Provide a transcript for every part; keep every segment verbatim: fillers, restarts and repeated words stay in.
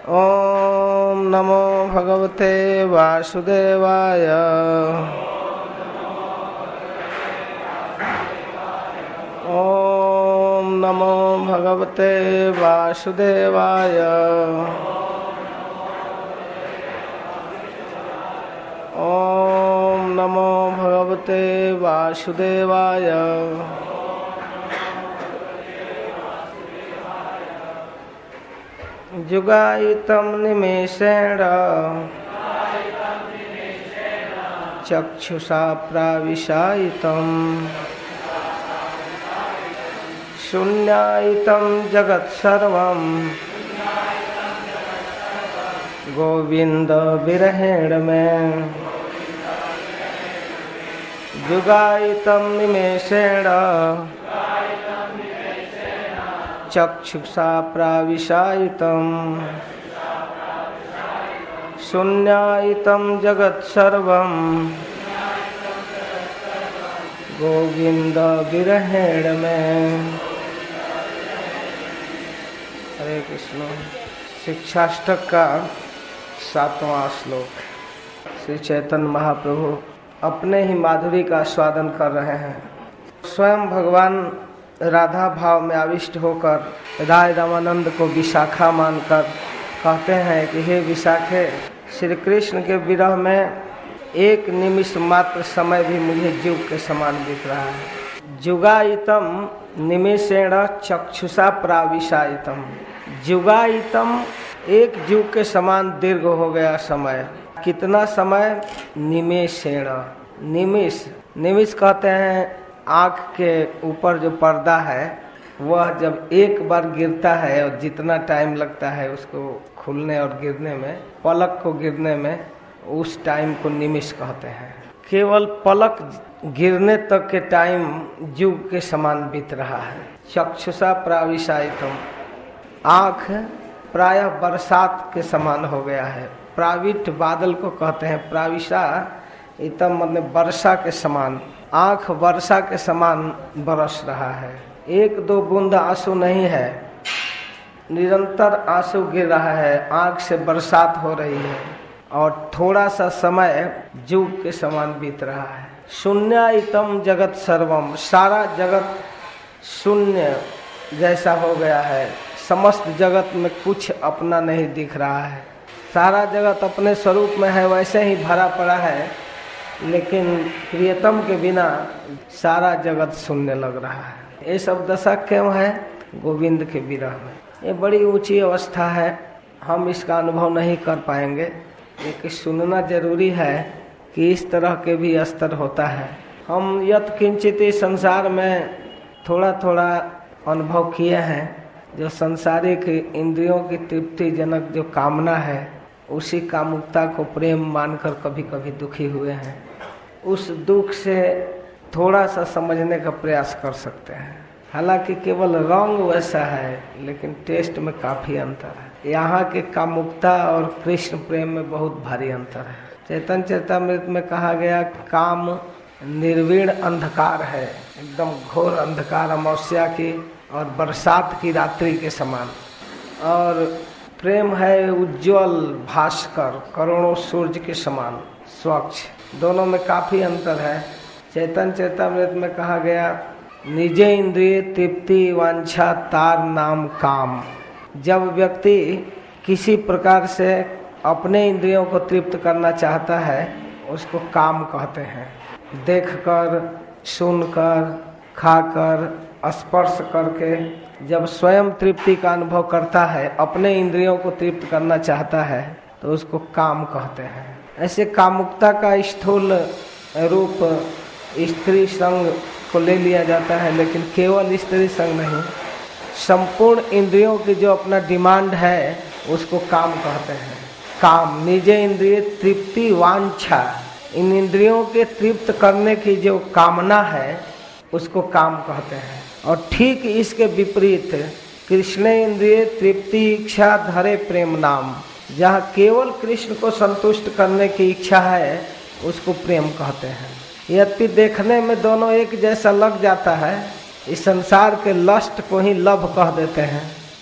ओम नमो भगवते वासुदेवाय। ओम नमो भगवते वासुदेवाय। ओम नमो भगवते वासुदेवाय। जुगायितं निमेषेण चक्षुषा प्राविशायितं शून्यायितं जगत्सर्वं गोविंद विरहेण मे। जुगायितं निमेषेण चक्षुषा प्राविशायितं शून्यायितं जगत्सर्वं गोविंद विरहेण मे। हरे कृष्ण। शिक्षाष्टक का सातवां श्लोक। श्री चैतन्य महाप्रभु अपने ही माधुरी का स्वादन कर रहे हैं। स्वयं भगवान राधा भाव में आविष्ट होकर राय रामानंद को विशाखा मानकर कहते हैं कि हे विशाखे, श्री कृष्ण के विरह में एक निमिष मात्र समय भी मुझे जुग के समान दिख रहा है। जुगायितम निमेषेण चक्षुषा प्राविशायितम। जुगायितम एक जुग के समान दीर्घ हो गया समय। कितना समय? निमेषेण। निमिष निमिष कहते हैं आँख के ऊपर जो पर्दा है वह जब एक बार गिरता है और जितना टाइम लगता है उसको खुलने और गिरने में, पलक को गिरने में, उस टाइम को निमिष कहते हैं। केवल पलक गिरने तक के टाइम जुग के समान बीत रहा है। चक्षुषा प्राविशायितम। आँख प्रायः बरसात के समान हो गया है। प्राविट बादल को कहते हैं। प्राविशा इतम मतलब वर्षा के समान। आँख वर्षा के समान बरस रहा है। एक दो बूंद आंसू नहीं है, निरंतर आंसू गिर रहा है। आँख से बरसात हो रही है और थोड़ा सा समय जुग के समान बीत रहा है। शून्यायितम जगत सर्वम। सारा जगत शून्य जैसा हो गया है। समस्त जगत में कुछ अपना नहीं दिख रहा है। सारा जगत अपने स्वरूप में है, वैसे ही भरा पड़ा है, लेकिन प्रियतम के बिना सारा जगत शून्य लग रहा है। ये सब दशा क्यों है? गोविंद के विरह में। ये बड़ी ऊंची अवस्था है, हम इसका अनुभव नहीं कर पाएंगे, लेकिन सुनना जरूरी है कि इस तरह के भी स्तर होता है। हम यत् किंचित संसार में थोड़ा थोड़ा अनुभव किए हैं। जो संसारिक इंद्रियों की तृप्ति जनक जो कामना है, उसी कामुकता को प्रेम मानकर कभी कभी दुखी हुए हैं। उस दुख से थोड़ा सा समझने का प्रयास कर सकते हैं। हालांकि केवल रंग वैसा है, लेकिन टेस्ट में काफी अंतर है। यहाँ के कामुकता और कृष्ण प्रेम में बहुत भारी अंतर है। चैतन्य चरितामृत में कहा गया काम निर्वीण अंधकार है, एकदम घोर अंधकार, अमावस्या की और बरसात की रात्रि के समान। और प्रेम है उज्जवल भास्कर, करोड़ों सूर्य के समान स्वच्छ। दोनों में काफी अंतर है। चैतन्य चरितामृत में कहा गया निजे इंद्रिय तृप्ति वांछा तार नाम काम। जब व्यक्ति किसी प्रकार से अपने इंद्रियों को तृप्त करना चाहता है, उसको काम कहते हैं। देखकर, सुनकर, खाकर, स्पर्श करके जब स्वयं तृप्ति का अनुभव करता है, अपने इंद्रियों को तृप्त करना चाहता है, तो उसको काम कहते हैं। ऐसे कामुकता का स्थूल रूप स्त्री संग को ले लिया जाता है, लेकिन केवल स्त्री संग नहीं, संपूर्ण इंद्रियों की जो अपना डिमांड है उसको काम कहते हैं। काम निजे इंद्रिय तृप्ति वांछा। इन इंद्रियों के तृप्त करने की जो कामना है उसको काम कहते हैं। और ठीक इसके विपरीत कृष्ण इंद्रिय तृप्ति इच्छा धरे प्रेम नाम। जहाँ केवल कृष्ण को संतुष्ट करने की इच्छा है उसको प्रेम कहते हैं। यद्यपि देखने में दोनों एक जैसा लग जाता है, इस संसार के लस्ट को ही लव कह देते हैं,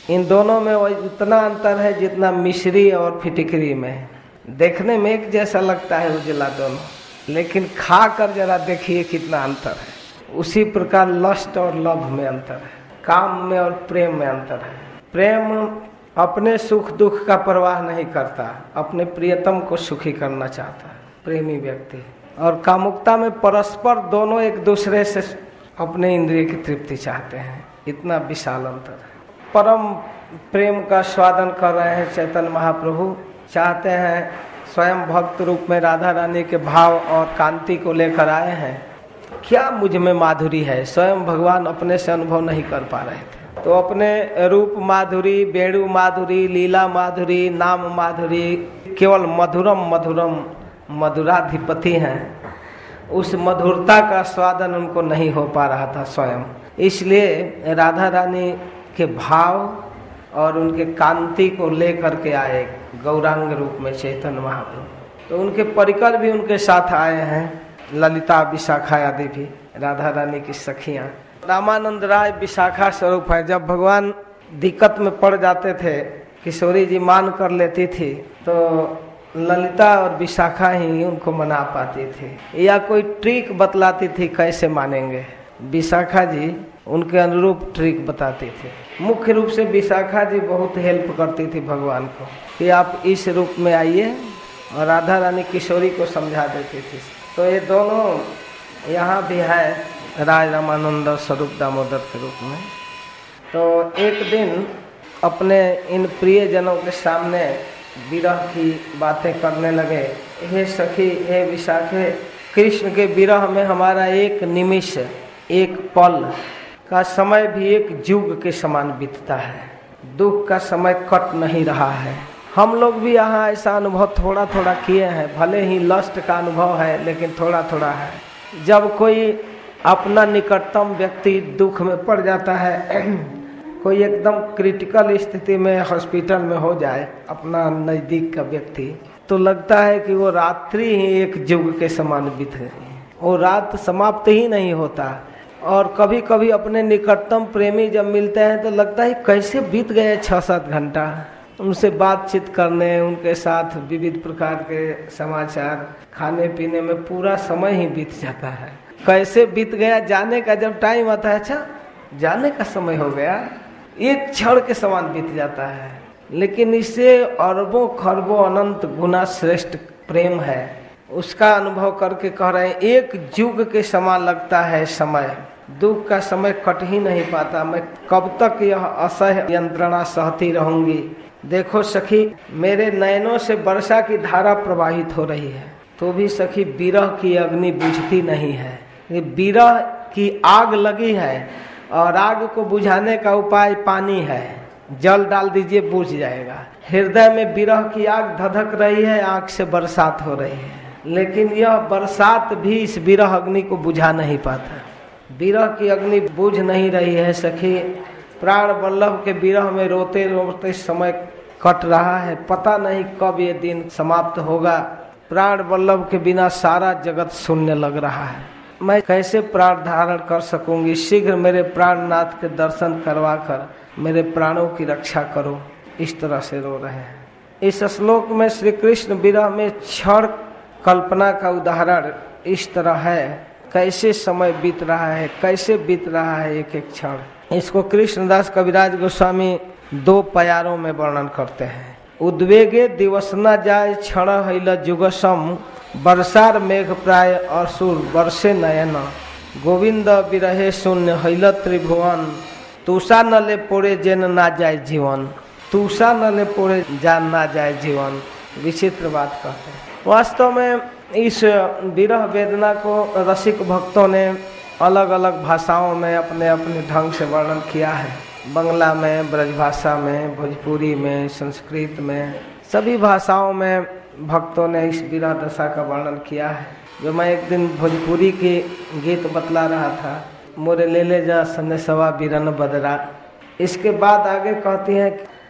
इन दोनों में वो उतना अंतर है जितना मिश्री और फिटिकरी में। देखने में एक जैसा लगता है उजला दोनों, लेकिन खा कर जरा देखिए कितना अंतर है। उसी प्रकार लस्ट और लव में अंतर है, काम में और प्रेम में अंतर है। प्रेम अपने सुख दुख का परवाह नहीं करता, अपने प्रियतम को सुखी करना चाहता है प्रेमी व्यक्ति। और कामुकता में परस्पर दोनों एक दूसरे से अपने इंद्रिय की तृप्ति चाहते हैं। इतना विशाल अंतर है। परम प्रेम का स्वादन कर रहे हैं चैतन्य महाप्रभु। चाहते हैं स्वयं भक्त रूप में राधा रानी के भाव और कांति को लेकर आए हैं। क्या मुझ में माधुरी है, स्वयं भगवान अपने से अनुभव नहीं कर पा रहे थे, तो अपने रूप माधुरी, वेणु माधुरी, लीला माधुरी, नाम माधुरी, केवल मधुरम मधुरम मधुराधिपति हैं। उस मधुरता का स्वादन उनको नहीं हो पा रहा था स्वयं। इसलिए राधा रानी के भाव और उनके कांति को लेकर के आए गौरांग रूप में चैतन्य महाप्रभु। तो उनके परिकर भी उनके साथ आए हैं, ललिता विशाखा आदि भी राधा रानी की सखियां। रामानंद राय विशाखा स्वरूप है। जब भगवान दिक्कत में पड़ जाते थे, किशोरी जी मान कर लेती थी, तो ललिता और विशाखा ही उनको मना पाती थी या कोई ट्रिक बतलाती थी कैसे मानेंगे। विशाखा जी उनके अनुरूप ट्रिक बताती थी। मुख्य रूप से विशाखा जी बहुत हेल्प करती थी भगवान को कि आप इस रूप में आइए, और राधा रानी किशोरी को समझा देती थी। तो ये दोनों यहाँ भी है राज रामानंद और स्वरूप दामोदर के रूप में। तो एक दिन अपने इन प्रिय जनों के सामने विरह की बातें करने लगे। हे सखी, हे विशाखे, कृष्ण के विरह में हमारा एक निमिष, एक पल का समय भी एक युग के समान बीतता है। दुख का समय कट नहीं रहा है। हम लोग भी यहाँ ऐसा अनुभव थोड़ा थोड़ा किए हैं। भले ही लस्ट का अनुभव है, लेकिन थोड़ा थोड़ा है। जब कोई अपना निकटतम व्यक्ति दुख में पड़ जाता है, कोई एकदम क्रिटिकल स्थिति में हॉस्पिटल में हो जाए, अपना नजदीक का व्यक्ति, तो लगता है कि वो रात्रि ही एक युग के समान बीत गई। वो रात समाप्त ही नहीं होता। और कभी कभी अपने निकटतम प्रेमी जब मिलते हैं तो लगता है कैसे बीत गए छह सात घंटा। उनसे बातचीत करने, उनके साथ विविध प्रकार के समाचार, खाने पीने में पूरा समय ही बीत जाता है। कैसे बीत गया जाने का जब टाइम आता है, अच्छा जाने का समय हो गया, एक क्षण के समान बीत जाता है। लेकिन इससे अरबों खरबों अनंत गुना श्रेष्ठ प्रेम है। उसका अनुभव करके कह रहे हैं एक युग के समान लगता है समय। दुख का समय कट ही नहीं पाता। मैं कब तक यह असह्य यंत्रणा सहती रहूंगी। देखो सखी, मेरे नयनों से वर्षा की धारा प्रवाहित हो रही है, तो भी सखी विरह की अग्नि बुझती नहीं है। ये विरह की आग लगी है, और आग को बुझाने का उपाय पानी है। जल डाल दीजिए, बुझ जाएगा। हृदय में विरह की आग धधक रही है, आग से बरसात हो रही है, लेकिन यह बरसात भी इस विरह अग्नि को बुझा नहीं पाता। विरह की अग्नि बुझ नहीं रही है सखी। प्राण वल्लभ के विरह में रोते रोते समय कट रहा है। पता नहीं कब ये दिन समाप्त होगा। प्राण वल्लभ के बिना सारा जगत शून्य लग रहा है। मैं कैसे प्राण धारण कर सकूंगी। शीघ्र मेरे प्राणनाथ के दर्शन करवा कर मेरे प्राणों की रक्षा करो। इस तरह से रो रहे हैं। इस श्लोक में श्री कृष्ण विरह में क्षण कल्पना का उदाहरण इस तरह है। कैसे समय बीत रहा है, कैसे बीत रहा है एक एक क्षण। इसको कृष्णदास कविराज गोस्वामी दो प्यारों में वर्णन करते हैं। उद्वेगे दिवस न जाय क्षण हैल जुगसम, वर्षार मेघ प्राय असुर वर्षे नयन, गोविंद विरहे शून्य हैल त्रिभुवन, तुषा न ले पोड़े जेन ना जाए जीवन। तुषा न ले पोड़े जान ना जाए जीवन। विचित्र बात कहते हैं। वास्तव में इस विरह वेदना को रसिक भक्तों ने अलग अलग भाषाओं में अपने अपने ढंग से वर्णन किया है। बंगला में, ब्रजभाषा में, भोजपुरी में, संस्कृत में, सभी भाषाओं में भक्तों ने इस विरह दशा का वर्णन किया है। जो मैं एक दिन भोजपुरी के गीत बतला रहा था, मोरे ले ले जा सनेसवा बिरन बदरा। इसके बाद आगे कहती हैं,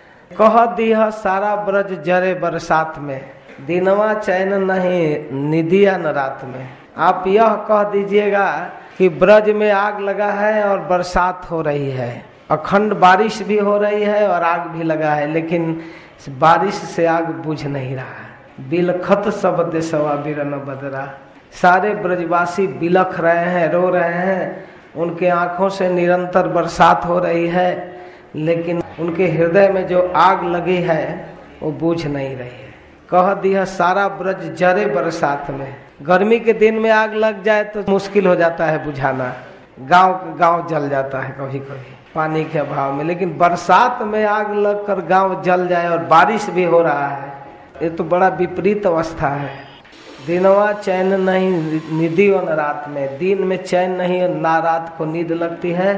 कह दिया सारा ब्रज जरे बरसात में, दिनवा चैन नहीं निदिया न रात में। आप यह कह दीजिएगा कि ब्रज में आग लगा है और बरसात हो रही है, अखंड बारिश भी हो रही है और आग भी लगा है, लेकिन बारिश से आग बुझ नहीं रहा है। बिलखत सब देशवा बिरन बदरा, सारे ब्रजवासी बिलख रहे हैं, रो रहे हैं, उनके आंखों से निरंतर बरसात हो रही है, लेकिन उनके हृदय में जो आग लगी है वो बुझ नहीं रही है। कह दिया सारा ब्रज जरे बरसात में। गर्मी के दिन में आग लग जाए तो मुश्किल हो जाता है बुझाना, गांव गांव जल जाता है कभी कभी पानी के अभाव में, लेकिन बरसात में आग लगकर गांव जल जाए और बारिश भी हो रहा है, ये तो बड़ा विपरीत अवस्था है। दिनवा चैन नहीं निधि और रात में, दिन में चैन नहीं और ना रात को नींद लगती है।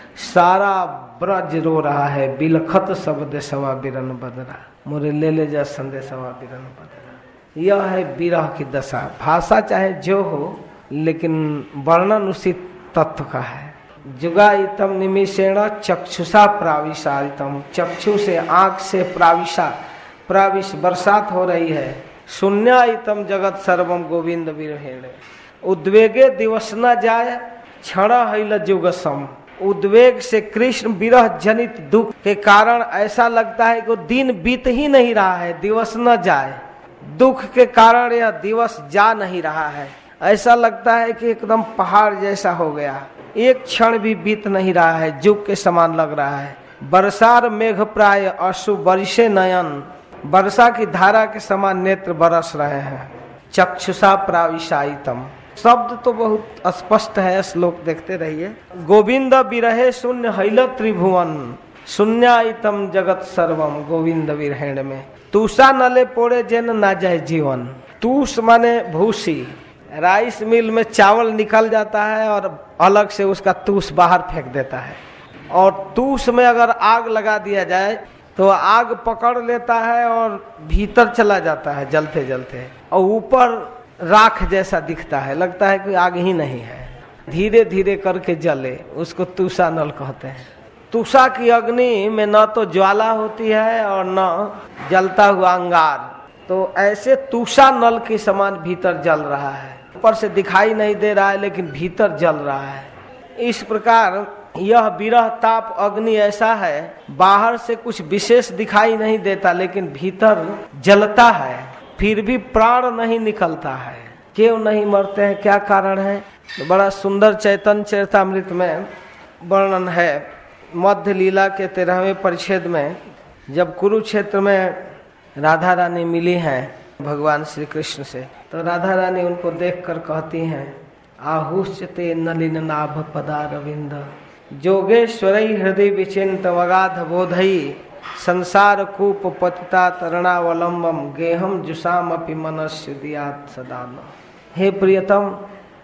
सारा ब्रज रो रहा है, बिलखत सब देशवा बिरन बदरा, मोरे ले ले जा संदेशवा बिरन बदरा। यह है विरह की दशा। भाषा चाहे जो हो, लेकिन वर्णन उसी तत्व का है। जुगाइतम निमिषेण चक्षुषा प्राविशारितम, चक्षु से आंख से प्राविशा, प्राविश बरसात हो रही है। शून्याइतम जगत सर्वम गोविंद विरहेण, उद्वेगे दिवस न जाय क्षण हैल जुगसम, उद्वेग से कृष्ण विरह जनित दुख के कारण ऐसा लगता है कि दिन बीत ही नहीं रहा है, दिवस न जाए। दुख के कारण यह दिवस जा नहीं रहा है, ऐसा लगता है कि एकदम पहाड़ जैसा हो गया, एक क्षण भी बीत नहीं रहा है, जुग के समान लग रहा है। बरसार मेघ प्राय अश्रु वर्षे नयन, वर्षा की धारा के समान नेत्र बरस रहे हैं। चक्षुषा प्राविशाइतम, शब्द तो बहुत स्पष्ट है, श्लोक देखते रहिए। गोविंद विरहे शून्य हैल त्रिभुवन, शून्याइतम जगत सर्वम गोविंद विरहेण में। तूषा नले पोड़े जेन ना जाए जीवन, तूष माने भूसी, राइस मिल में चावल निकल जाता है और अलग से उसका तूष बाहर फेंक देता है, और तूष में अगर आग लगा दिया जाए तो आग पकड़ लेता है और भीतर चला जाता है जलते जलते, और ऊपर राख जैसा दिखता है, लगता है कि आग ही नहीं है, धीरे धीरे करके जले, उसको तूषा नल कहते हैं। तूषा की अग्नि में न तो ज्वाला होती है और न जलता हुआ अंगार, तो ऐसे तूषा नल के समान भीतर जल रहा है, ऊपर से दिखाई नहीं दे रहा है लेकिन भीतर जल रहा है। इस प्रकार यह विरह ताप अग्नि ऐसा है, बाहर से कुछ विशेष दिखाई नहीं देता लेकिन भीतर जलता है, फिर भी प्राण नहीं निकलता है। क्यों नहीं मरते हैं, क्या कारण है? तो बड़ा सुंदर चैतन्य चरितामृत में वर्णन है। मध्य लीला के तेरहवें परिच्छेद में जब कुरुक्षेत्र में राधा रानी मिली हैं भगवान श्री कृष्ण से, तो राधा रानी उनको देखकर कहती हैं, आहुष्यते नलिन नाभ पदारविंद जोगेश्वरी हृदय विचिंत वगाध बोधई संसार कूप पतिता तरणावलंबम गेहम जुसाम अपि मनस्य दियात सदान। हे प्रियतम,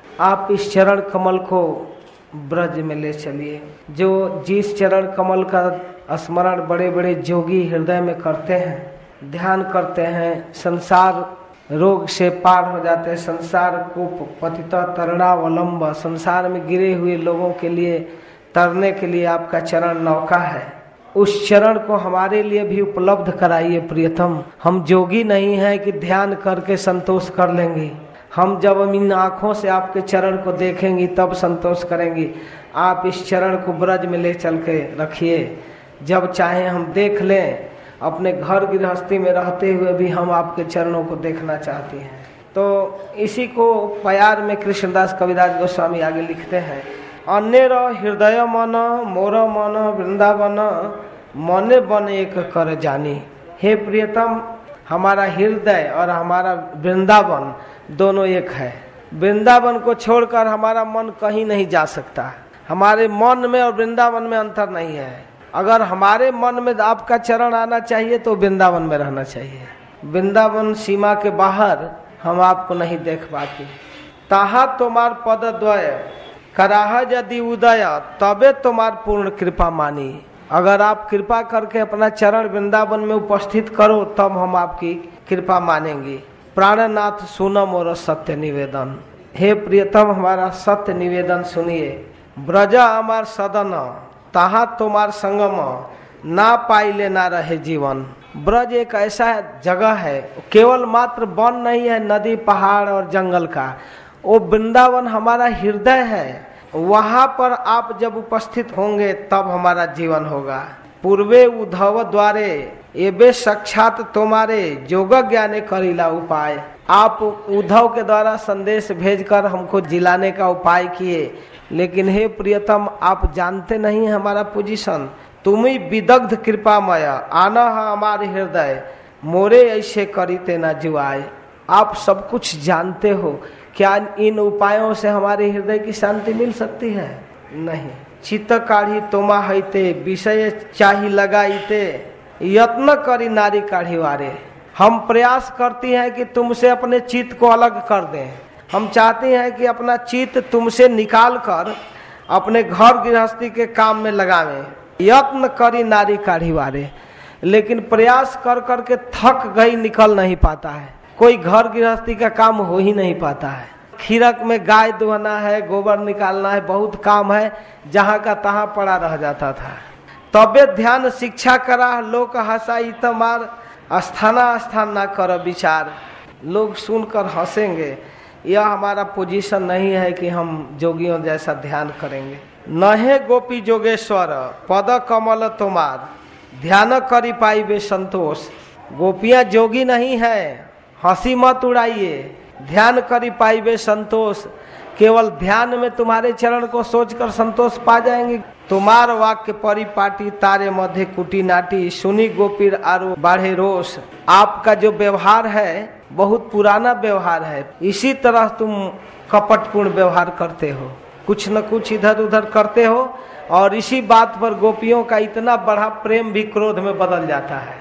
आप इस चरण कमल को ब्रज में ले चलिए। जो जिस चरण कमल का स्मरण बड़े बड़े जोगी हृदय में करते हैं, ध्यान करते हैं, संसार रोग से पार हो जाते हैं। संसार कूप पतिता तरणावलंब, संसार में गिरे हुए लोगों के लिए तरने के लिए आपका चरण नौका है। उस चरण को हमारे लिए भी उपलब्ध कराइए प्रियतम। हम जोगी नहीं हैं कि ध्यान करके संतोष कर लेंगे, हम जब इन आँखों से आपके चरण को देखेंगी तब संतोष करेंगी। आप इस चरण को ब्रज में ले चल के रखिए, जब चाहे हम देख लें। अपने घर गृहस्थी में रहते हुए भी हम आपके चरणों को देखना चाहते हैं। तो इसी को प्यार में कृष्णदास कविराज गोस्वामी आगे लिखते हैं, अन्य हृदय मन मोर मन वृंदावन मने बन एक कर जानी। हे प्रियतम, हमारा हृदय और हमारा वृंदावन दोनों एक है। वृंदावन को छोड़कर हमारा मन कहीं नहीं जा सकता। हमारे मन में और वृंदावन में अंतर नहीं है। अगर हमारे मन में आपका चरण आना चाहिए तो वृंदावन में रहना चाहिए। वृंदावन सीमा के बाहर हम आपको नहीं देख पाते। ताहा तुम्हार पद द्वय कराह यदि उदय तबे तुम्हार पूर्ण कृपा मानी। अगर आप कृपा करके अपना चरण वृंदावन में उपस्थित करो तब हम आपकी कृपा मानेंगे। प्राणनाथ सुनम और सत्य निवेदन। हे प्रियतम, हमारा सत्य निवेदन सुनिए। ब्रजा हमार सदन ताहा तुम्हार संगम ना पाइले ना रहे जीवन। ब्रज एक ऐसा जगह है, केवल मात्र वन नहीं है, नदी पहाड़ और जंगल का। वो वृंदावन हमारा हृदय है, वहां पर आप जब उपस्थित होंगे तब हमारा जीवन होगा। पूर्वे उद्धव द्वारे एबे साक्षात तुम्हारे जोग ज्ञाने करीला उपाय। आप उद्धव के द्वारा संदेश भेजकर हमको जिलाने का उपाय किए, लेकिन हे प्रियतम आप जानते नहीं हमारा पोजीशन। तुम्ही विदग्ध कृपामय आना हमारे हृदय, मोरे ऐसे करीते न जुआए। आप सब कुछ जानते हो, क्या इन उपायों से हमारे हृदय की शांति मिल सकती है? नहीं। चित्त काढ़ी तोमा हईते विषय चाही लगाईते, यत्न करी नारी काढ़ी वारे। हम प्रयास करती हैं कि तुमसे अपने चित्त को अलग कर दें। हम चाहते हैं कि अपना चित्त तुमसे निकाल कर अपने घर गृहस्थी के काम में लगावें। यत्न करी नारी काढ़ी वारे, लेकिन प्रयास कर कर के थक गई, निकल नहीं पाता है। कोई घर गृहस्थी का काम हो ही नहीं पाता है। खीरक में गाय दुहना है, गोबर निकालना है, बहुत काम है, जहाँ का तहाँ पड़ा रह जाता था। तबे ध्यान शिक्षा करा लोक हंसाई तमार, स्थाना स्थान ना कर विचार। लोग सुनकर हंसेंगे। यह हमारा पोजीशन नहीं है कि हम जोगियों जैसा ध्यान करेंगे। नहे गोपी जोगेश्वर पद कमल तुम्हार, ध्यान करी पाई बे संतोष। गोपियां जोगी नहीं है, हंसी मत उड़ाइए। ध्यान करी पाई बे संतोष, केवल ध्यान में तुम्हारे चरण को सोचकर संतोष पा जाएंगे। तुम्हार वाक्य परिपाटी तारे मध्य कुटी नाटी, सुनी गोपीर आरो बाढ़े रोष। आपका जो व्यवहार है बहुत पुराना व्यवहार है। इसी तरह तुम कपटपूर्ण व्यवहार करते हो, कुछ न कुछ इधर उधर करते हो, और इसी बात पर गोपियों का इतना बड़ा प्रेम भी क्रोध में बदल जाता है।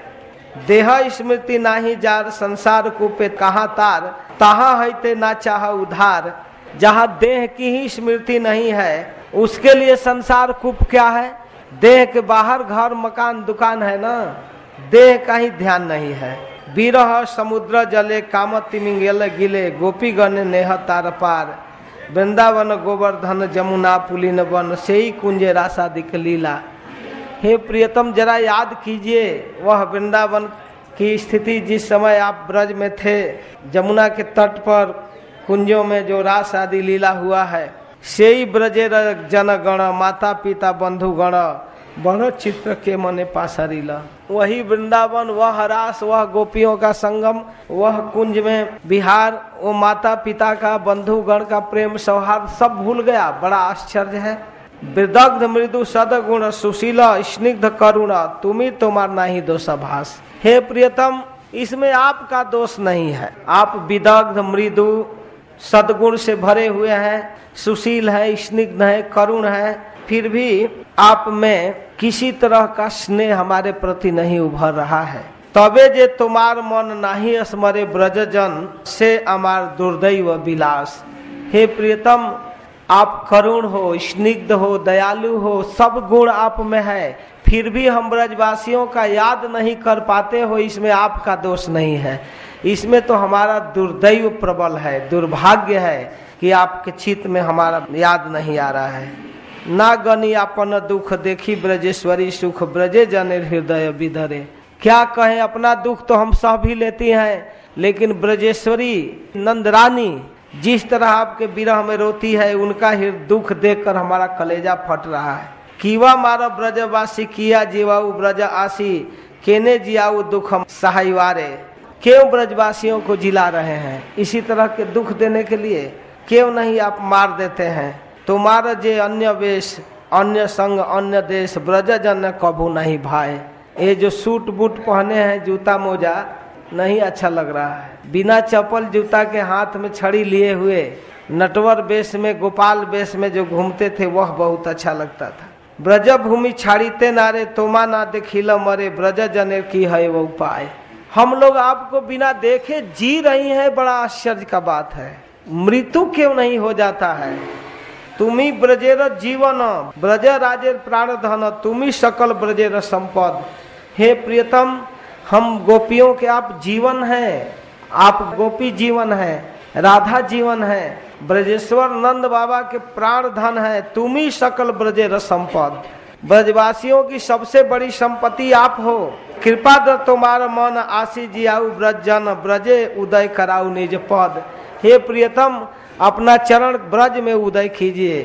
देह स्मृति नाही जार, संसार कूपे कहाँ तार, तहाँ है ना चाह उधार। जहाँ देह की ही स्मृति नहीं है उसके लिए संसार कूप क्या है? देह के बाहर घर मकान दुकान है ना, देह का ही ध्यान नहीं है। विरह समुद्र जले काम तिमिंगेल गिले, गोपी गण नेह तार पार। वृंदावन गोवर्धन जमुना पुलिन वन, से ही कुंजे रासा दिख लीला। हे प्रियतम जरा याद कीजिए वह वृंदावन की स्थिति जिस समय आप ब्रज में थे, जमुना के तट पर कुंजों में जो रास आदि लीला हुआ है। से ही ब्रजे जन गण, माता पिता बंधु गण, बड़ चित्र के मने पासरीला। वही वृंदावन, वह रास, वह गोपियों का संगम, वह कुंज में विहार, वो माता पिता का बंधु गण का प्रेम सौहार्द सब भूल गया। बड़ा आश्चर्य है। विदग्ध मृदु सदगुण सुशीला स्निग्ध करुणा, तुम्ही तुम्हार नहीं दोषाभास। हे प्रियतम इसमें आपका दोष नहीं है। आप विदग्ध मृदु सदगुण से भरे हुए हैं, सुशील है, स्निग्ध है, करुण है, फिर भी आप में किसी तरह का स्नेह हमारे प्रति नहीं उभर रहा है। तबे जे तुम्हार मन नाही स्मरे ब्रजजन, से अमार दुर्दैव विलास। हे प्रियतम आप करुण हो, स्निग्ध हो, दयालु हो, सब गुण आप में है, फिर भी हम ब्रजवासियों का याद नहीं कर पाते हो। इसमें आपका दोष नहीं है, इसमें तो हमारा दुर्दैव प्रबल है, दुर्भाग्य है कि आपके चित्त में हमारा याद नहीं आ रहा है। ना गनी अपन दुख देखी ब्रजेश्वरी सुख, ब्रजे जने हृदय विधरे। क्या कहें, अपना दुख तो हम सह भी लेती हैं, लेकिन ब्रजेश्वरी नंदरानी जिस तरह आपके विरह में रोती है, उनका दुख देखकर हमारा कलेजा फट रहा है। कीवा मारा ब्रजवासी किया जीवाऊ ब्रज आसी, केने जियाऊ दुख सहायवारे। क्यों ब्रजवासियों को जिला रहे हैं? इसी तरह के दुख देने के लिए। क्यों नहीं आप मार देते हैं? तुम्हारा जे अन्य वेश अन्य संग अन्य देश, ब्रज जन कभू नहीं भाई। ये जो सूट बूट पहने हैं, जूता मोजा, नहीं अच्छा लग रहा है। बिना चप्पल जूता के हाथ में छड़ी लिए हुए नटवर वेश में, गोपाल वेश में जो घूमते थे वह बहुत अच्छा लगता था। ब्रज भूमि छाड़ीते नारे, तोमा ना देखिल मरे, ब्रज जने की है वो उपाय। हम लोग आपको बिना देखे जी रही हैं, बड़ा आश्चर्य का बात है। मृत्यु क्यों नहीं हो जाता है? तुम्ही ब्रजेर जीवन, ब्रज राजेर प्राण धन, तुम्ही सकल ब्रजेर संपद। हे प्रियतम हम गोपियों के आप जीवन हैं, आप गोपी जीवन है, राधा जीवन है, ब्रजेश्वर नंद बाबा के प्राण धन है। तुम्ही सकल ब्रजेर संपद। ब्रजवासियों की सबसे बड़ी संपत्ति आप हो। कृपा दर तुम्हारा मन आशी जियाऊ ब्रज जन, ब्रजे उदय कराऊ निज पद। हे प्रियतम अपना चरण ब्रज में उदय कीजिए,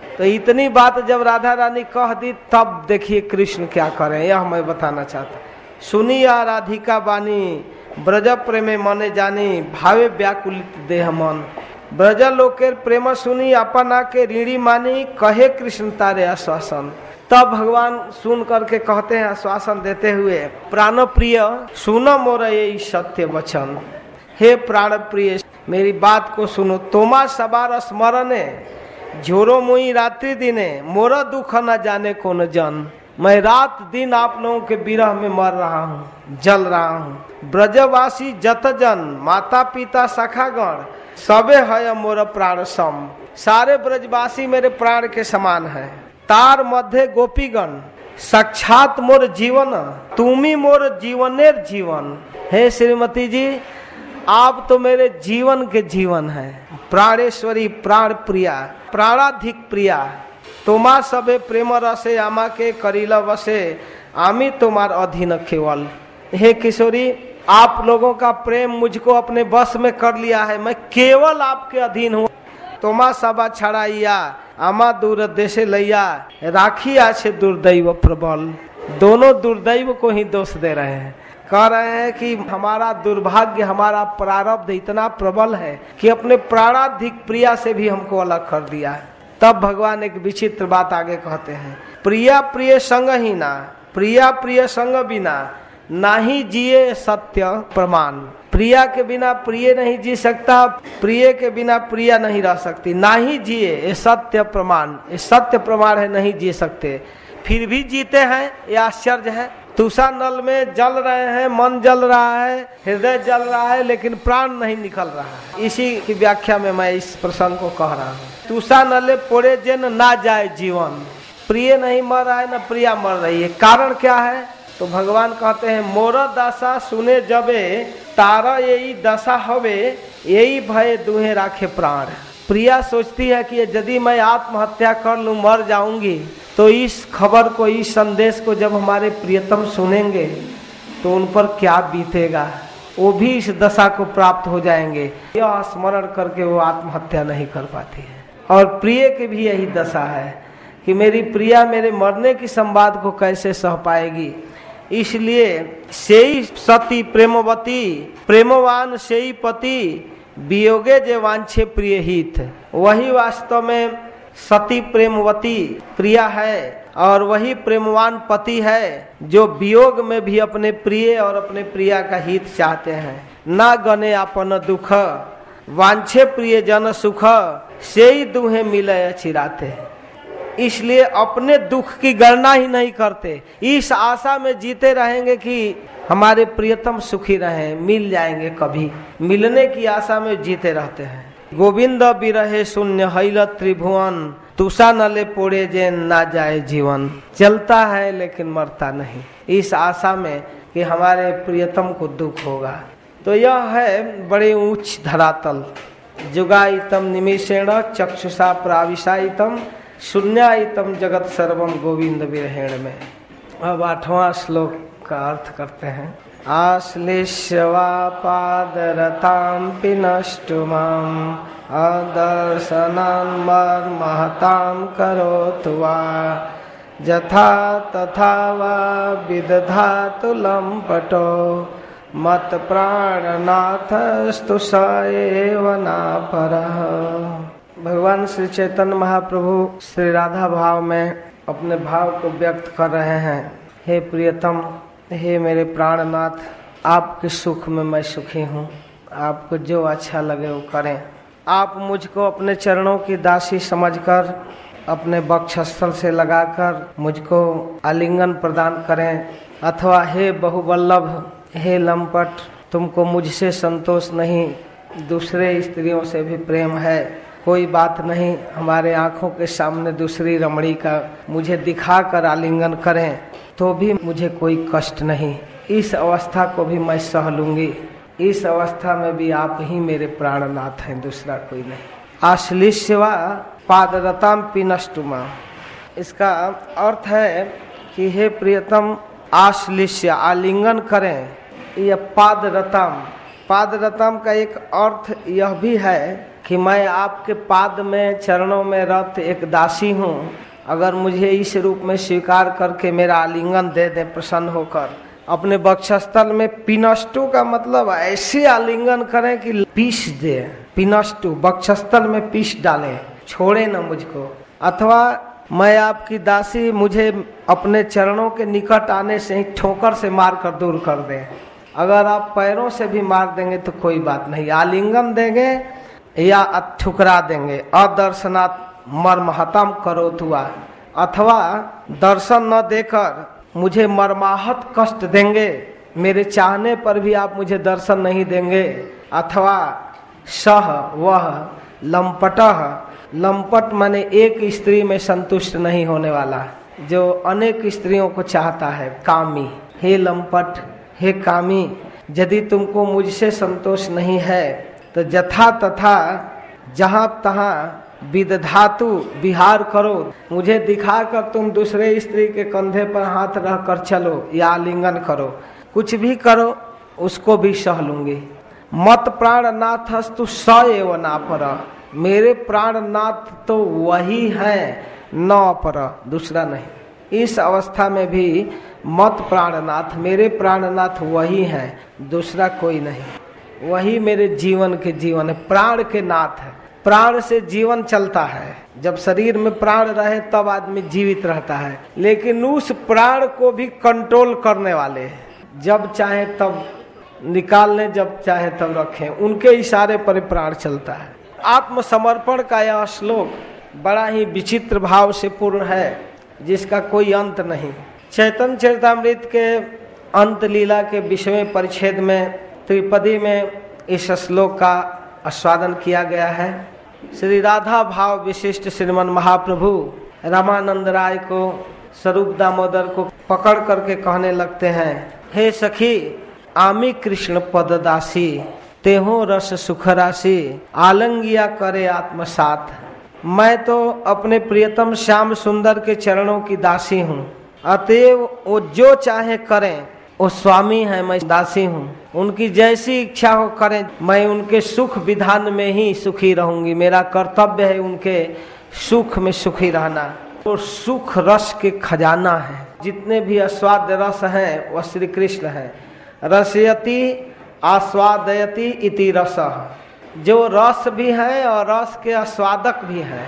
तो इतनी बात जब राधा रानी कह दी तब देखिए कृष्ण क्या करें, यह मैं बताना चाहता। सुनी आ राधिका बानी, ब्रज प्रेमे मने जानी, भावे व्याकुलित देह मन। ब्रज लोकेर प्रेम सुनी, अपना के ऋणी मानी, कहे कृष्ण तारे आश्वासन। तब भगवान सुन करके कहते हैं आश्वासन देते हुए, प्राण प्रिय सुनो मोर ये सत्य वचन। हे प्राण प्रिय मेरी बात को सुनो, तोमा सबार स्मरणे, झोरो मुई रात्रि दिने, मोरा दुख न जाने कौन जन। मैं रात दिन आप लोगों के विरह में मर रहा हूँ, जल रहा हूँ। ब्रजवासी जत जन, माता पिता सखागण, सबे है मोर प्राण सम। सारे ब्रजवासी मेरे प्राण के समान है। तार मध्य गोपीगण, साक्षात मोर जीवन, तुम्ही मोर जीवनेर जीवन। हे श्रीमती जी, आप तो मेरे जीवन के जीवन है। प्राणेश्वरी, प्राण प्रिया, प्राणाधिक प्रिया। तुम्हार सबे प्रेम रसे आमा के करीला वसे, आमी तुम्हार अधीन केवल। हे किशोरी, आप लोगों का प्रेम मुझको अपने बस में कर लिया है, मैं केवल आपके अधीन हूँ। तुम्हार सबा छड़ाइया, आमा दूर देशे लैया, राखी आछे दुर्दैव प्रबल। दोनों दुर्दैव को ही दोष दे रहे हैं, कह रहे हैं कि हमारा दुर्भाग्य, हमारा प्रारब्ध इतना प्रबल है कि अपने प्राणाधिक प्रिया से भी हमको अलग कर दिया है। तब भगवान एक विचित्र बात आगे कहते हैं, प्रिया प्रिय संग ही ना, प्रिया प्रिय संग बिना, नाही जिए सत्य प्रमाण। प्रिया के बिना प्रिय नहीं जी सकता, प्रिय के बिना प्रिया नहीं रह सकती। नाही जिए ये सत्य प्रमाण, ये सत्य प्रमाण है, नहीं जी सकते फिर भी जीते हैं, ये आश्चर्य है। तुषा नल में जल रहे हैं, मन जल रहा है, हृदय जल रहा है, लेकिन प्राण नहीं निकल रहा है। इसी की व्याख्या में मैं इस प्रसंग को कह रहा हूँ। तुषा नले पोड़े जेन ना जाए जीवन, प्रिय नहीं मर रहा है, न प्रिया मर रही है। कारण क्या है? तो भगवान कहते हैं, मोर दशा सुने जबे, तारा यही दशा हवे, यही भय दुहे राखे प्राण। प्रिया सोचती है कि यदि मैं आत्महत्या कर लूं, मर जाऊंगी, तो इस खबर को, इस संदेश को जब हमारे प्रियतम सुनेंगे तो उन पर क्या बीतेगा, वो भी इस दशा को प्राप्त हो जाएंगे। यह स्मरण करके वो आत्महत्या नहीं कर पाती है। और प्रिय की भी यही दशा है कि मेरी प्रिया मेरे मरने की संवाद को कैसे सह पाएगी। इसलिए सेई सती प्रेमवती, प्रेमवान सेई पति, वियोगे जे वांछे प्रिय हित। वही वास्तव में सती प्रेमवती प्रिया है, और वही प्रेमवान पति है जो वियोग में भी अपने प्रिय और अपने प्रिया का हित चाहते हैं। ना गने अपन दुख, वांछे प्रिय जन सुख, सेई दुहे मिले चिराते। इसलिए अपने दुख की गणना ही नहीं करते, इस आशा में जीते रहेंगे कि हमारे प्रियतम सुखी रहें, मिल जाएंगे कभी, मिलने की आशा में जीते रहते हैं। गोविंद बिरहे शून्य हैल त्रिभुवन, तुषा नले पोड़े जेन ना जाए जीवन। चलता है लेकिन मरता नहीं, इस आशा में कि हमारे प्रियतम को दुख होगा। तो यह है बड़े ऊंच धरातल। जुगाइतम निमिषेण चक्षुषा प्राविशाइतम, शून्याइतम जगत सर्वम गोविंद विरहेण में। अब आठवां श्लोक का अर्थ करते हैं। आश्लिष्यवा पादरतां पिनष्टुमां, अदर्शनान् मर्महतां करोतु वा, यथा तथा वा विदधातु लम्पटो, मत प्राणनाथस्तु स एव नापरः। भगवान श्री चैतन्य महाप्रभु श्री राधा भाव में अपने भाव को व्यक्त कर रहे हैं। हे प्रियतम, हे मेरे प्राणनाथ, आपके सुख में मैं सुखी हूँ, आपको जो अच्छा लगे वो करें। आप मुझको अपने चरणों की दासी समझकर अपने वक्षस्थल से लगाकर मुझको आलिंगन प्रदान करें, अथवा हे बहुवल्लभ, हे लंपट, तुमको मुझसे संतोष नहीं, दूसरे स्त्रियों से भी प्रेम है, कोई बात नहीं, हमारे आंखों के सामने दूसरी रमणी का मुझे दिखाकर आलिंगन करें तो भी मुझे कोई कष्ट नहीं। इस अवस्था को भी मैं सह लूंगी। इस अवस्था में भी आप ही मेरे प्राणनाथ हैं, दूसरा कोई नहीं। आश्लिष्यवा पादरताम पिनष्टुमा, इसका अर्थ है कि हे प्रियतम, आश्लिष्य आलिंगन करें। यह पादरताम, पादरताम का एक अर्थ यह भी है कि मैं आपके पाद में चरणों में रत एक दासी हूँ, अगर मुझे इस रूप में स्वीकार करके मेरा आलिंगन दे दे प्रसन्न होकर, अपने वक्षस्थल में पिनष्टु का मतलब ऐसे आलिंगन करें कि पीस दे, पिनष्टु वक्षस्थल में पीस डालें, छोड़े न मुझको। अथवा मैं आपकी दासी, मुझे अपने चरणों के निकट आने से ही ठोकर से मार कर दूर कर दें। अगर आप पैरों से भी मार देंगे तो कोई बात नहीं, आलिंगन देंगे या ठुकरा देंगे। अदर्शनात् मर्महतम करोतु वा, अथवा दर्शन न देकर मुझे मर्माहत कष्ट देंगे, मेरे चाहने पर भी आप मुझे दर्शन नहीं देंगे। अथवा सह वह लंपटः, लंपट माने एक स्त्री में संतुष्ट नहीं होने वाला, जो अनेक स्त्रियों को चाहता है, कामी। हे लंपट, हे कामी, यदि तुमको मुझसे संतोष नहीं है तो यथा तथा जहाँ तहाँ विदधातु विहार करो, मुझे दिखाकर तुम दूसरे स्त्री के कंधे पर हाथ रख कर चलो या आलिंगन करो, कुछ भी करो, उसको भी सह लूंगी। मत प्राणनाथस्तु स एव नापर, मेरे प्राणनाथ तो वही है, न अपर, दूसरा नहीं। इस अवस्था में भी मत प्राणनाथ, मेरे प्राणनाथ वही है, दूसरा कोई नहीं। वही मेरे जीवन के जीवन है, प्राण के नाथ है। प्राण से जीवन चलता है, जब शरीर में प्राण रहे तब आदमी जीवित रहता है, लेकिन उस प्राण को भी कंट्रोल करने वाले, जब चाहे तब निकाल लें, जब चाहे तब रखें, उनके इशारे पर प्राण चलता है। आत्मसमर्पण का यह श्लोक बड़ा ही विचित्र भाव से पूर्ण है, जिसका कोई अंत नहीं। चैतन्य चरितामृत के अंत लीला के विषय परिच्छेद में त्रिपदी में इस श्लोक का आस्वादन किया गया है। श्री राधा भाव विशिष्ट श्रीमन महाप्रभु रामानंद राय को, स्वरूप दामोदर को पकड़ करके कहने लगते हैं, हे सखी, आमी कृष्ण पद दासी, तेहो रस सुख राशि, आलंगिया करे आत्मसात। मैं तो अपने प्रियतम श्याम सुंदर के चरणों की दासी हूँ, अतएव वो जो चाहे करें, वो स्वामी है, मैं दासी हूँ, उनकी जैसी इच्छा हो करें, मैं उनके सुख विधान में ही सुखी रहूंगी। मेरा कर्तव्य है उनके सुख में सुखी रहना। तो सुख रस के खजाना है, जितने भी आस्वाद्य रस हैं वह श्री कृष्ण है। रसयति आस्वादयति इति रसः, जो रस भी है और रस के आस्वादक भी है,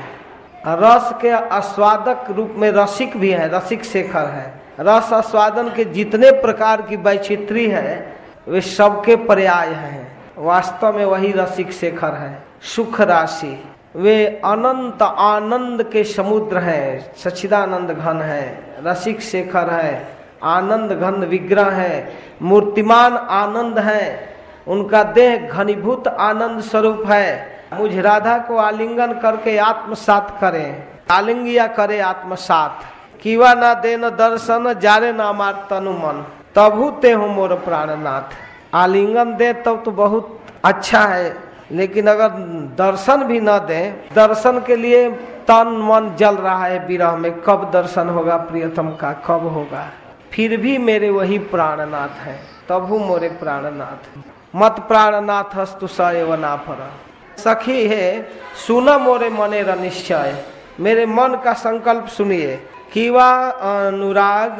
रस के आस्वादक रूप में रसिक भी है, रसिक शेखर है। रस आस्वादन के जितने प्रकार की वैचित्री है वे सबके पर्याय हैं, वास्तव में वही रसिक शेखर है। सुख राशि, वे अनंत आनंद के समुद्र हैं, सच्चिदानंद घन है, रसिक शेखर है, आनंद घन विग्रह है, मूर्तिमान आनंद है, उनका देह घनीभूत आनंद स्वरूप है। मुझ राधा को आलिंगन करके आत्मसात करें, आलिंगिया करे आत्मसात। कीवा ना देन दर्शन जारे ना मार तनु मन, तबु ते हो मोर प्राणनाथ। आलिंगन दे तब तो, तो बहुत अच्छा है, लेकिन अगर दर्शन भी न दे, दर्शन के लिए तन मन जल रहा है विरह में, कब दर्शन होगा प्रियतम का, कब होगा, फिर भी मेरे वही प्राणनाथ है, तबु मोरे प्राणनाथ। मत प्राणनाथ हस्तु स एव नापर। सखी है सुन मोरे मने र निश्चय, मेरे मन का संकल्प सुनिए। किवा अनुराग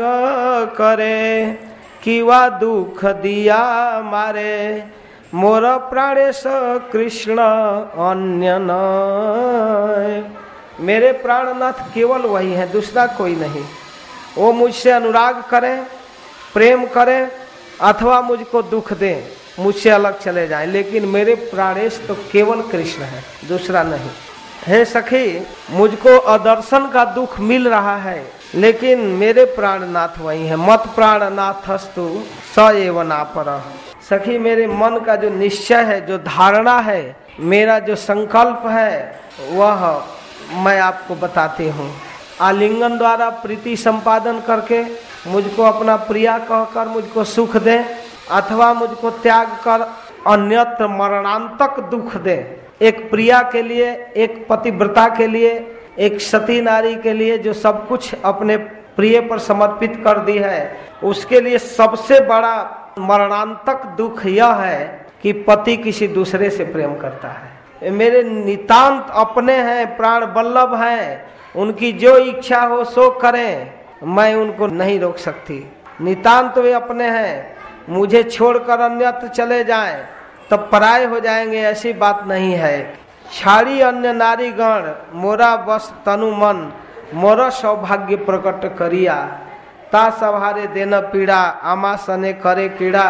करे, किवा दुख दिया मारे, मोर प्राणेश कृष्ण अन्य न। मेरे प्राणनाथ केवल वही है, दूसरा कोई नहीं। वो मुझसे अनुराग करें, प्रेम करें, अथवा मुझको दुख दें, मुझसे अलग चले जाएं, लेकिन मेरे प्राणेश तो केवल कृष्ण है, दूसरा नहीं। हे सखी, मुझको अदर्शन का दुख मिल रहा है, लेकिन मेरे प्राणनाथ वही है। मत प्राणनाथस्तु स एव नापर। सखी, मेरे मन का जो निश्चय है, जो धारणा है, मेरा जो संकल्प है, वह मैं आपको बताती हूँ। आलिंगन द्वारा प्रीति संपादन करके मुझको अपना प्रिया कहकर मुझको सुख दे, अथवा मुझको त्याग कर अन्यत्र मरणांतक दुख दे। एक प्रिया के लिए, एक पतिव्रता के लिए, एक सती नारी के लिए जो सब कुछ अपने प्रिय पर समर्पित कर दी है, उसके लिए सबसे बड़ा मरणांतक दुख यह है कि पति किसी दूसरे से प्रेम करता है। मेरे नितांत अपने हैं, प्राण वल्लभ हैं, उनकी जो इच्छा हो सो करें, मैं उनको नहीं रोक सकती। नितांत वे अपने हैं, मुझे छोड़कर अन्यत्र चले जाएं तब पराये हो जाएंगे, ऐसी बात नहीं है। छाड़ी अन्य नारी गण मोरा बस तनु मन, मोरा सौभाग्य प्रकट करिया, ता सभारे देन पीड़ा, आमा सने करे कीड़ा,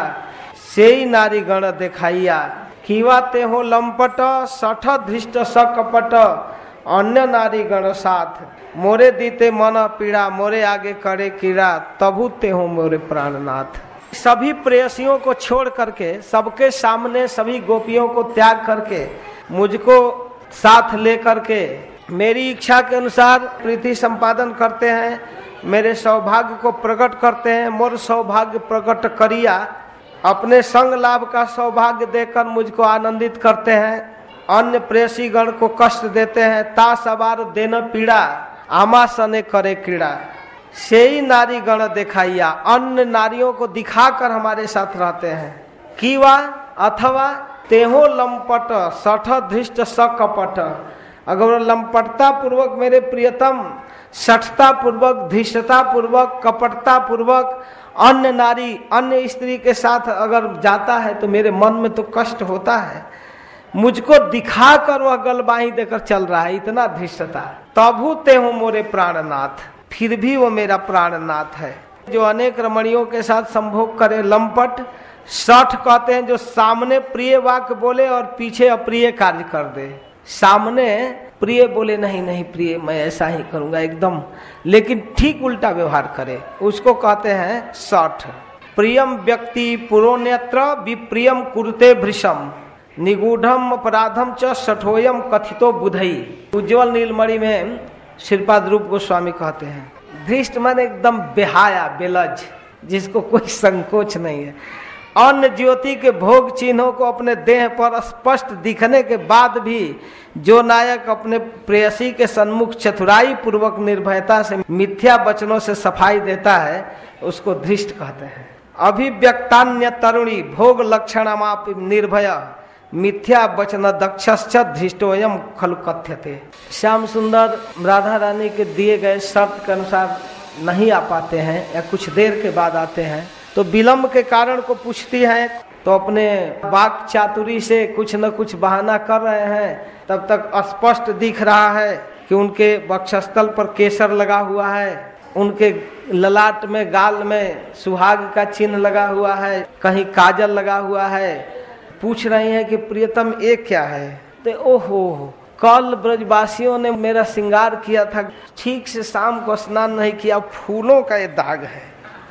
सेई नारी गण देखाइया। कीवा ते हो लंपट सठ धृष्ट सकपट, अन्य नारी गण साथ, मोरे दीते मन पीड़ा, मोरे आगे करे कीड़ा, तबु ते हो मोरे प्राणनाथ। सभी प्रेयसियों को छोड़ करके, सबके सामने सभी गोपियों को त्याग करके, मुझको साथ लेकर के मेरी इच्छा के अनुसार प्रीति संपादन करते हैं, मेरे सौभाग्य को प्रकट करते हैं। मोर सौभाग्य प्रकट करिया, अपने संग लाभ का सौभाग्य देकर मुझको आनंदित करते हैं। अन्य प्रेयसी गण को कष्ट देते हैं। ता सवार देन पीड़ा, आमा सने करे कीड़ा, सेई नारी गण दिखाइया, अन्य नारियों को दिखाकर हमारे साथ रहते हैं। कीवा अथवा तेहो लंपट सठ धृष्ट सकपट, अगर लंपटता पूर्वक मेरे प्रियतम सठता पूर्वक, धृष्टता पूर्वक, कपटता पूर्वक अन्य नारी अन्य स्त्री के साथ अगर जाता है तो मेरे मन में तो कष्ट होता है। मुझको दिखाकर वह गलबाही देकर चल रहा है, इतना धृष्टता। तबु ते हूँ मोरे प्राणनाथ, फिर भी वो मेरा प्राणनाथ है। जो अनेक रमणियों के साथ संभोग करे, लंपट। सठ कहते हैं जो सामने प्रिय वाक्य बोले और पीछे अप्रिय कार्य कर दे। सामने प्रिय बोले, नहीं नहीं प्रिय मैं ऐसा ही करूंगा एकदम, लेकिन ठीक उल्टा व्यवहार करे, उसको कहते हैं सठ। प्रियम व्यक्ति पुरोन्यत्र विप्रियम कुरुते भृशम, निगूढ़म अपराधम च सठोयम कथितो बुधई। उज्ज्वल नीलमणि में श्रीपाद रूप गोस्वामी कहते हैं, धृष्ट मन एकदम बेहाया, बेलज, जिसको कोई संकोच नहीं है। अन्य ज्योति के भोग चिन्हों को अपने देह पर स्पष्ट दिखने के बाद भी जो नायक अपने प्रेयसी के सन्मुख चतुराई पूर्वक निर्भयता से मिथ्या वचनों से सफाई देता है, उसको धृष्ट कहते हैं। अभिव्यक्तान्य तरुणी भोग लक्षणमाप निर्भय, मिथ्या वचन दक्षश्च धृष्टोयम खलु कथ्यते। श्याम सुंदर राधा रानी के दिए गए शर्त के अनुसार नहीं आ पाते हैं या कुछ देर के बाद आते हैं तो विलंब के कारण को पूछती हैं, तो अपने वाक चातुरी से कुछ न कुछ बहाना कर रहे हैं। तब तक स्पष्ट दिख रहा है कि उनके वक्षस्थल पर केसर लगा हुआ है, उनके ललाट में गाल में सुहाग का चिन्ह लगा हुआ है, कहीं काजल लगा हुआ है। पूछ रही हैं कि प्रियतम ये क्या है? तो ओहो, कल ब्रजवासियों ने मेरा श्रृंगार किया था, ठीक से शाम को स्नान नहीं किया, फूलों का ये दाग है,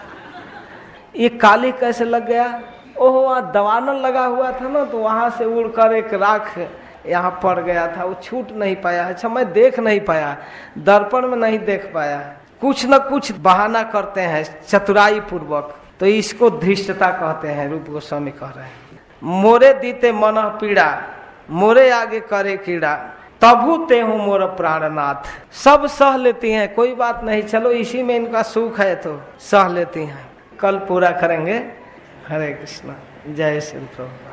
ये काली कैसे लग गया? ओहो, वहाँ दवानल लगा हुआ था ना, तो वहां से उड़कर एक राख यहाँ पड़ गया था, वो छूट नहीं पाया। अच्छा, मैं देख नहीं पाया, दर्पण में नहीं देख पाया। कुछ न कुछ बहाना करते हैं चतुराई पूर्वक, तो इसको धृष्टता कहते हैं। रूप गोस्वामी कह रहे हैं, मोरे दीते मन पीड़ा, मोरे आगे करे कीड़ा, तबु ते हूँ मोर प्राणनाथ। सब सह लेती हैं, कोई बात नहीं, चलो इसी में इनका सुख है तो सह लेती हैं। कल पूरा करेंगे। हरे कृष्णा, जय श्री प्रभु।